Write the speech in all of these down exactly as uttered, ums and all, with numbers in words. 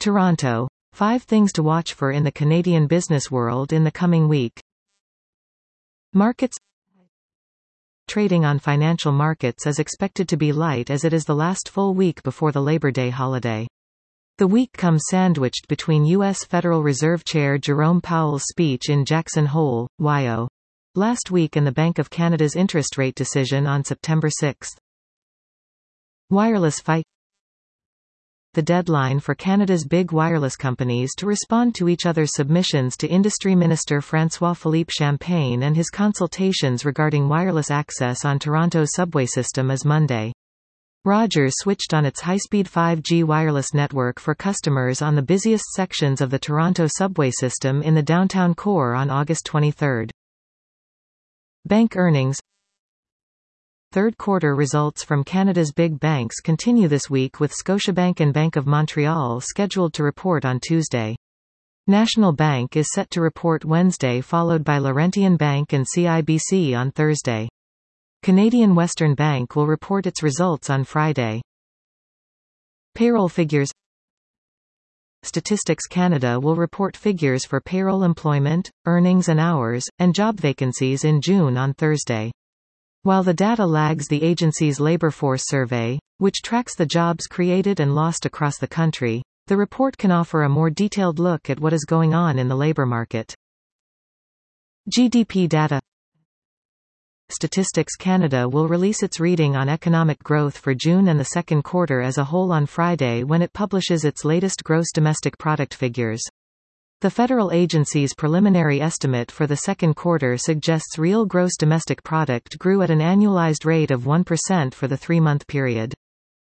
Toronto. Five things to watch for in the Canadian business world in the coming week. Markets. Trading on financial markets is expected to be light as it is the last full week before the Labor Day holiday. The week comes sandwiched between U S Federal Reserve Chair Jerome Powell's speech in Jackson Hole, Ohio, last week and the Bank of Canada's interest rate decision on September sixth. Wireless fight. The deadline for Canada's big wireless companies to respond to each other's submissions to Industry Minister François-Philippe Champagne and his consultations regarding wireless access on Toronto's subway system is Monday. Rogers switched on its high-speed five G wireless network for customers on the busiest sections of the Toronto subway system in the downtown core on August twenty-third. Bank earnings. Third quarter results from Canada's big banks continue this week with Scotiabank and Bank of Montreal scheduled to report on Tuesday. National Bank is set to report Wednesday, followed by Laurentian Bank and C I B C on Thursday. Canadian Western Bank will report its results on Friday. Payroll figures. Statistics Canada will report figures for payroll employment, earnings and hours, and job vacancies in June on Thursday. While the data lags the agency's labor force survey, which tracks the jobs created and lost across the country, the report can offer a more detailed look at what is going on in the labor market. G D P data. Statistics Canada will release its reading on economic growth for June and the second quarter as a whole on Friday when it publishes its latest gross domestic product figures. The federal agency's preliminary estimate for the second quarter suggests real gross domestic product grew at an annualized rate of one percent for the three-month period.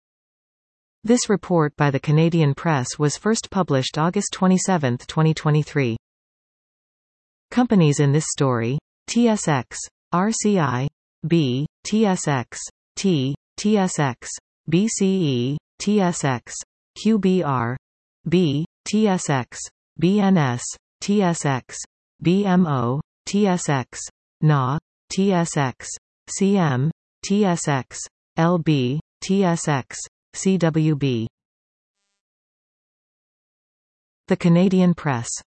This report by the Canadian Press was first published August twenty-seventh, twenty twenty-three. Companies in this story: T S X, R C I, B, T S X, T, T S X, B C E, T S X, Q B R, B, T S X, B N S, T S X, B M O, T S X, N A, T S X, C M, T S X, L B, T S X, C W B. The Canadian Press.